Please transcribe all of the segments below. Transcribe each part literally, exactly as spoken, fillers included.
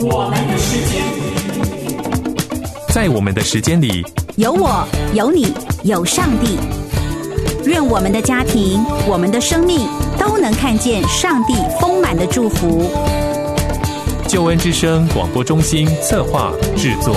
我们的时间， 在我们的时间里， 有我，有你，有上帝。愿我们的家庭，我们的生命都能看见上帝丰满的祝福。 救恩之声广播中心策划制作。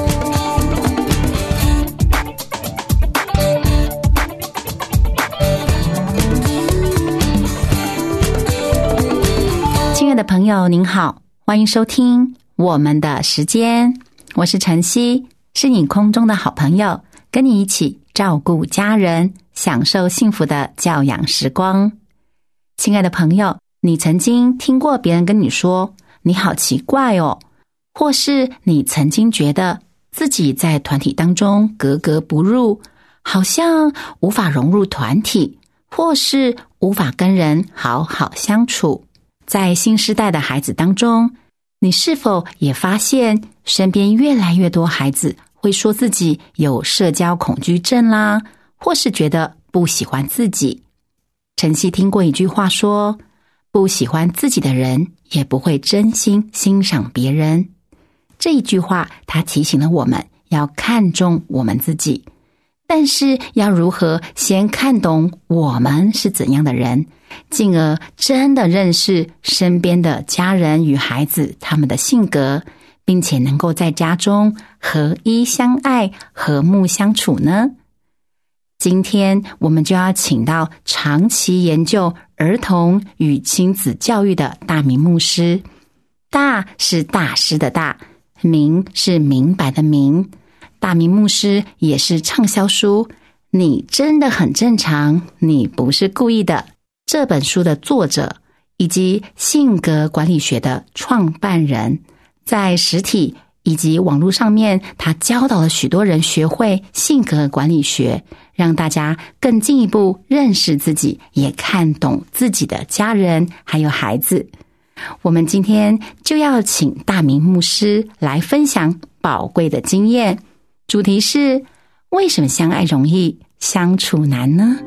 亲爱的朋友您好，欢迎收听我们的时间，我是晨曦，是你空中的好朋友，跟你一起照顾家人，享受幸福的教养时光。亲爱的朋友，你曾经听过别人跟你说你好奇怪哦，或是你曾经觉得自己在团体当中格格不入，好像无法融入团体，或是无法跟人好好相处。在新时代的孩子当中，你是否也发现身边越来越多孩子会说自己有社交恐惧症啦，或是觉得不喜欢自己？晨曦听过一句话说，不喜欢自己的人也不会真心欣赏别人。这一句话它提醒了我们要看重我们自己，但是要如何先看懂我们是怎样的人，进而真的认识身边的家人与孩子他们的性格，并且能够在家中合一相爱，和睦相处呢？今天我们就要请到长期研究儿童与亲子教育的大明牧师。大是大师的大，明是明白的明。大明牧师也是畅销书《你真的很正常，你不是故意的》这本书的作者，以及性格管理学的创办人。在实体以及网络上面，他教导了许多人学会性格管理学，让大家更进一步认识自己，也看懂自己的家人还有孩子。我们今天就要请大明牧师来分享宝贵的经验，主题是为什么相爱容易相处难呢？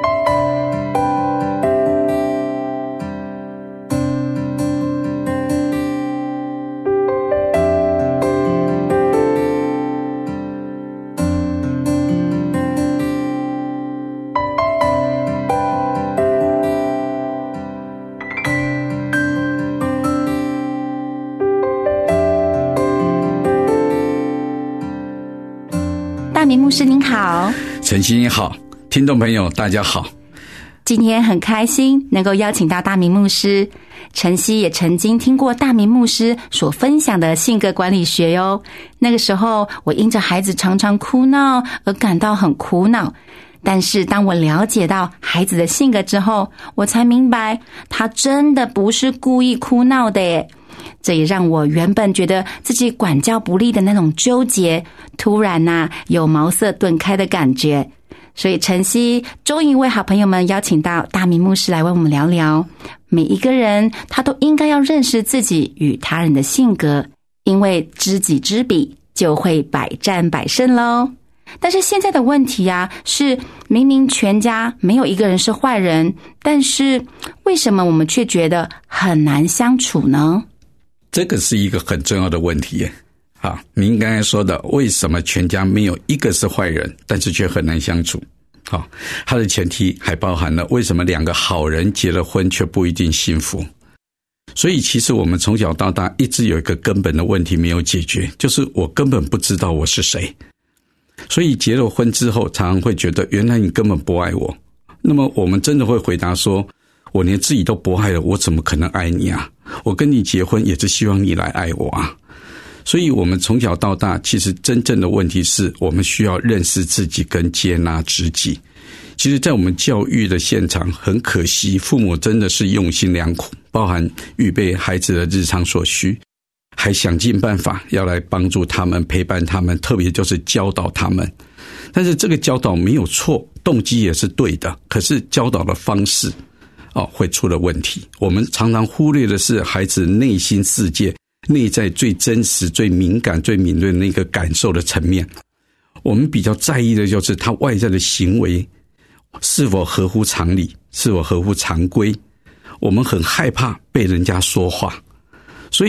大明牧师您好。 晨曦你好，听众朋友大家好。 今天很开心能够邀请到大明牧师。晨曦也曾经听过大明牧师所分享的性格管理学哟。那个时候我因着孩子常常哭闹而感到很苦恼，但是当我了解到孩子的性格之后，我才明白他真的不是故意哭闹的耶。这也让我原本觉得自己管教不力的那种纠结，突然啊有茅塞顿开的感觉。所以晨曦终于为好朋友们邀请到大明牧师来为我们聊聊，每一个人他都应该要认识自己与他人的性格，因为知己知彼就会百战百胜咯。但是现在的问题啊，是明明全家没有一个人是坏人，但是为什么我们却觉得很难相处呢？ 这个是一个很重要的问题耶。好，您刚才说的为什么全家没有一个是坏人，但是却很难相处。好，它的前提还包含了为什么两个好人结了婚却不一定幸福。所以其实我们从小到大一直有一个根本的问题没有解决，就是我根本不知道我是谁。所以结了婚之后常常会觉得原来你根本不爱我。那么我们真的会回答说，我连自己都不爱了，我怎么可能爱你啊？我跟你结婚也是希望你来爱我啊。所以我们从小到大其实真正的问题是我们需要认识自己跟接纳自己。其实在我们教育的现场，很可惜父母真的是用心良苦，包含预备孩子的日常所需，还想尽办法要来帮助他们，陪伴他们，特别就是教导他们。但是这个教导没有错，动机也是对的，可是教导的方式哦，会出了问题。我们常常忽略的是孩子内心世界内在最真实、最敏感、最敏锐的那个感受的层面。我们比较在意的就是他外在的行为是否合乎常理，是否合乎常规。我们很害怕被人家说话，所以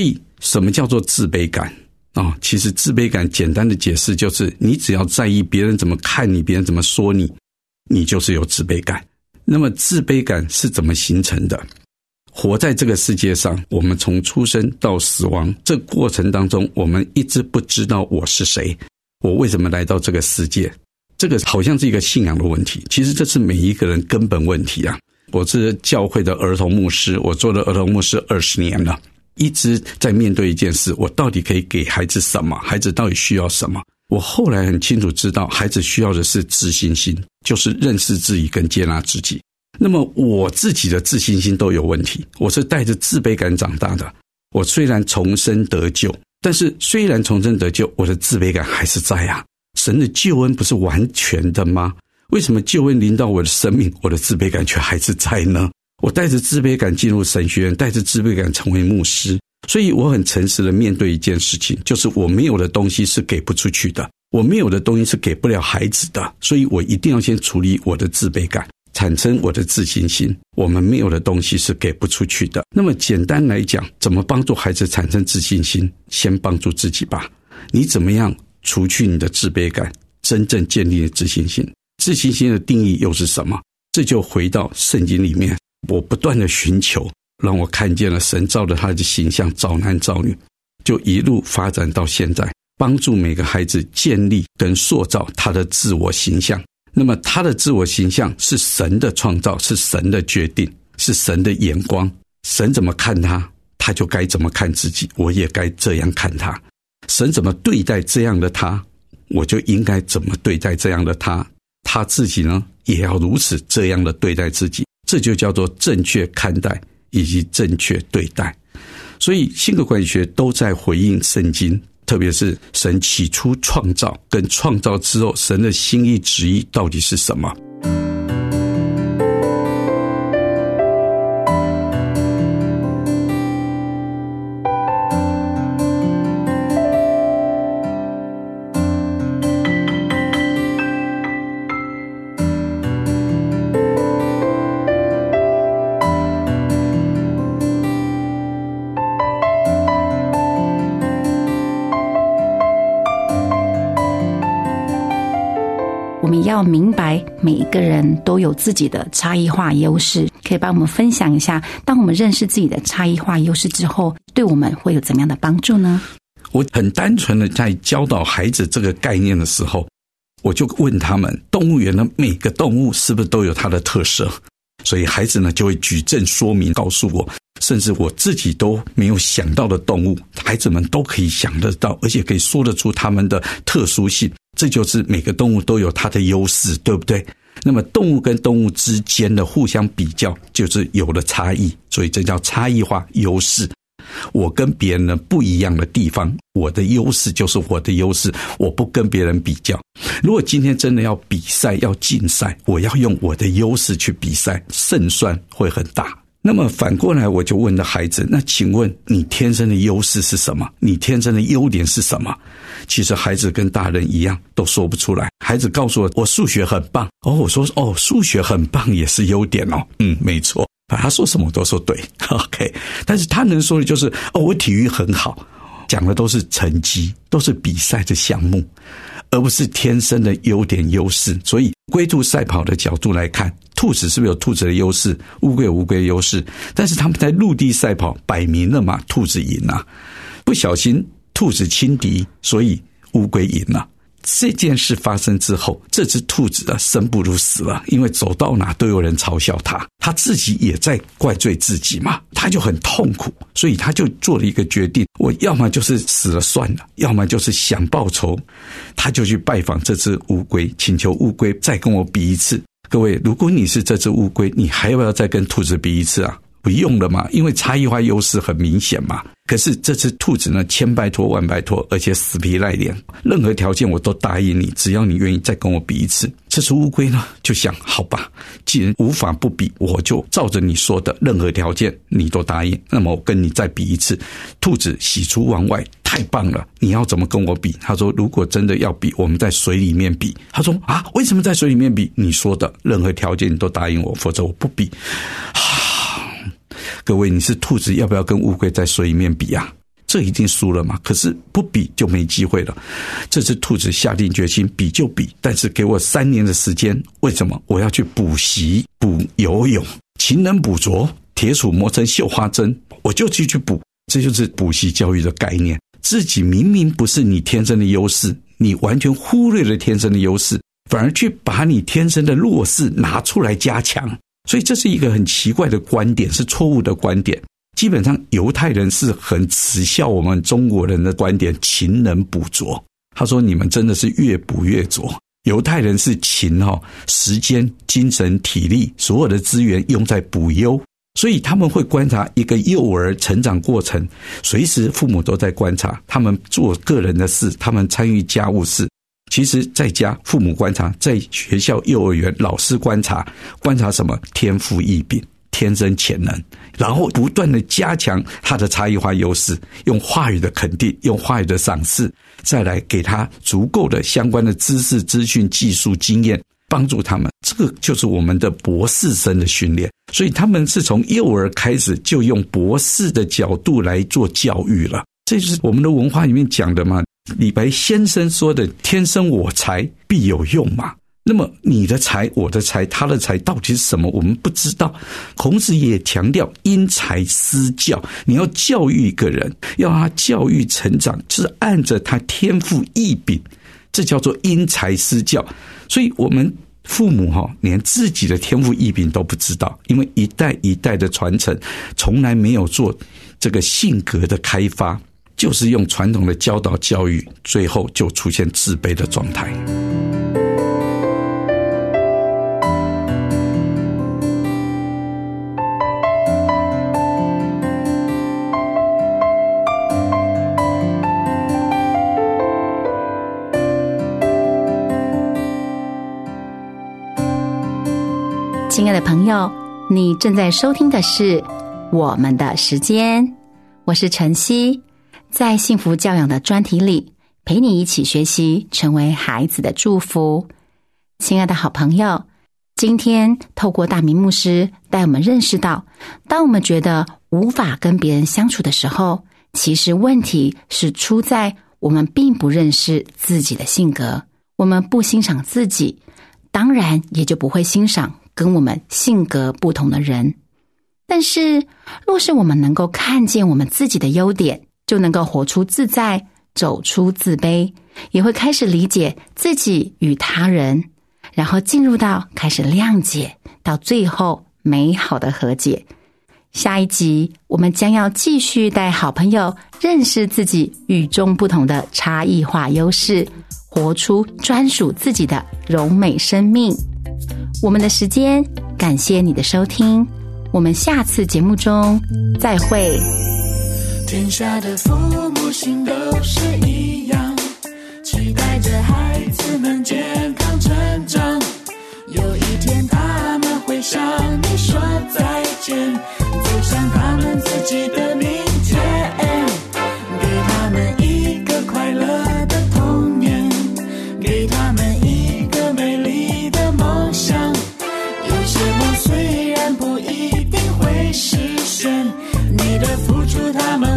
什么叫做自卑感啊、哦？其实自卑感简单的解释就是，你只要在意别人怎么看你，别人怎么说你，你就是有自卑感。那么自卑感是怎么形成的？活在这个世界上，我们从出生到死亡这个过程当中，我们一直不知道我是谁，我为什么来到这个世界。这个好像是一个信仰的问题，其实这是每一个人根本问题啊。我是教会的儿童牧师，我做了儿童牧师二十年了，一直在面对一件事，我到底可以给孩子什么？孩子到底需要什么？我后来很清楚知道，孩子需要的是自信心，就是认识自己跟接纳自己。那么我自己的自信心都有问题，我是带着自卑感长大的。我虽然重生得救，但是虽然重生得救，我的自卑感还是在啊。神的救恩不是完全的吗？为什么救恩临到我的生命，我的自卑感却还是在呢？我带着自卑感进入神学院，带着自卑感成为牧师，所以我很诚实的面对一件事情，就是我没有的东西是给不出去的，我没有的东西是给不了孩子的，所以我一定要先处理我的自卑感，产生我的自信心。我们没有的东西是给不出去的。那么简单来讲，怎么帮助孩子产生自信心？先帮助自己吧。你怎么样除去你的自卑感，真正建立自信心？自信心的定义又是什么？这就回到圣经里面，我不断的寻求，让我看见了神照着他的形象造男造女，就一路发展到现在，帮助每个孩子建立跟塑造他的自我形象。那么他的自我形象是神的创造，是神的决定，是神的眼光，神怎么看他，他就该怎么看自己，我也该这样看他。神怎么对待这样的他，我就应该怎么对待这样的他。他自己呢，也要如此这样的对待自己。这就叫做正确看待以及正确对待。所以性格管理学都在回应圣经，特别是神起初创造跟创造之后，神的心意旨意到底是什么。 我们要明白每一个人都有自己的差异化优势，可以帮我们分享一下，当我们认识自己的差异化优势之后，对我们会有怎么样的帮助呢？ 我很单纯的在教导孩子这个概念的时候，我就问他们，动物园的每个动物是不是都有它的特色？所以孩子呢就会举证说明告诉我，甚至我自己都没有想到的动物，孩子们都可以想得到，而且可以说得出它们的特殊性。这就是每个动物都有它的优势，对不对？那么动物跟动物之间的互相比较，就是有了差异，所以这叫差异化优势。我跟别人的不一样的地方，我的优势就是我的优势，我不跟别人比较。如果今天真的要比赛，要竞赛，我要用我的优势去比赛，胜算会很大。那么反过来我就问了孩子，那请问你天生的优势是什么？你天生的优点是什么？其实孩子跟大人一样都说不出来。孩子告诉我，我数学很棒。哦，我说哦，数学很棒也是优点哦。嗯，没错。他说什么我都说对 OK， 但是他能说的就是哦，我体育很好，讲的都是成绩，都是比赛的项目，而不是天生的优点优势。所以龟兔赛跑的角度来看，兔子是不是有兔子的优势，乌龟有乌龟的优势，但是他们在陆地赛跑摆明了嘛，兔子赢啊，不小心兔子轻敌，所以乌龟赢了。这件事发生之后，这只兔子啊生不如死了，因为走到哪都有人嘲笑他，他自己也在怪罪自己嘛，他就很痛苦，所以他就做了一个决定，我要么就是死了算了，要么就是想报仇。他就去拜访这只乌龟，请求乌龟再跟我比一次。各位，如果你是这只乌龟，你还要不要再跟兔子比一次啊？不用了嘛，因为差异化优势很明显嘛。可是这只兔子呢，千拜托万拜托，而且死皮赖脸，任何条件我都答应你，只要你愿意再跟我比一次。这只乌龟呢就想，好吧，既然无法不比，我就照着你说的任何条件你都答应，那么我跟你再比一次。兔子喜出望外，太棒了，你要怎么跟我比？他说如果真的要比，我们在水里面比。他说啊，为什么在水里面比？你说的任何条件你都答应我，否则我不比。各位，你是兔子，要不要跟乌龟在水里面比啊？ 这一定输了嘛，可是不比就没机会了。这只兔子下定决心，比就比，但是给我三年的时间。为什么？我要去补习、补游泳，勤能补拙，铁杵磨成绣花针，我就去去补。这就是补习教育的概念。自己明明不是你天生的优势，你完全忽略了天生的优势，反而去把你天生的弱势拿出来加强。所以这是一个很奇怪的观点，是错误的观点。基本上犹太人是很耻笑我们中国人的观点，勤能补拙。他说你们真的是越补越拙。犹太人是勤哦，时间、精神、体力，所有的资源用在补优。所以他们会观察一个幼儿成长过程，随时父母都在观察，他们做个人的事，他们参与家务事。其实在家父母观察，在学校幼儿园老师观察，观察什么？天赋异禀，天生潜能，然后不断的加强他的差异化优势，用话语的肯定，用话语的赏识，再来给他足够的相关的知识、资讯、技术、经验，帮助他们。这个就是我们的博士生的训练。所以他们是从幼儿开始就用博士的角度来做教育了。这就是我们的文化里面讲的嘛，李白先生说的天生我材必有用嘛。那么你的才、我的才、他的才到底是什么？我们不知道。孔子也强调因材施教，你要教育一个人，要让他教育成长，就是按着他天赋异禀，这叫做因材施教。所以我们父母哈，连自己的天赋异禀都不知道，因为一代一代的传承，从来没有做这个性格的开发，就是用传统的教导教育，最后就出现自卑的状态。 亲爱的朋友，你正在收听的是我们的时间，我是晨曦，在幸福教养的专题里，陪你一起学习，成为孩子的祝福。亲爱的好朋友，今天透过大明牧师带我们认识到，当我们觉得无法跟别人相处的时候，其实问题是出在我们并不认识自己的性格，我们不欣赏自己，当然也就不会欣赏跟我们性格不同的人。但是若是我们能够看见我们自己的优点，就能够活出自在，走出自卑，也会开始理解自己与他人，然后进入到开始谅解，到最后美好的和解。下一集我们将要继续带好朋友认识自己与众不同的差异化优势，活出专属自己的柔美生命。我们的时间，感谢你的收听，我们下次节目中再会。 天下的父母心都是一样，期待着孩子们健康成长。有一天他们会向你说再见，走向他们自己的明天，给他们一个快乐的童年，给他们一个美丽的梦想。有些梦虽然不一定会实现，你的付出他们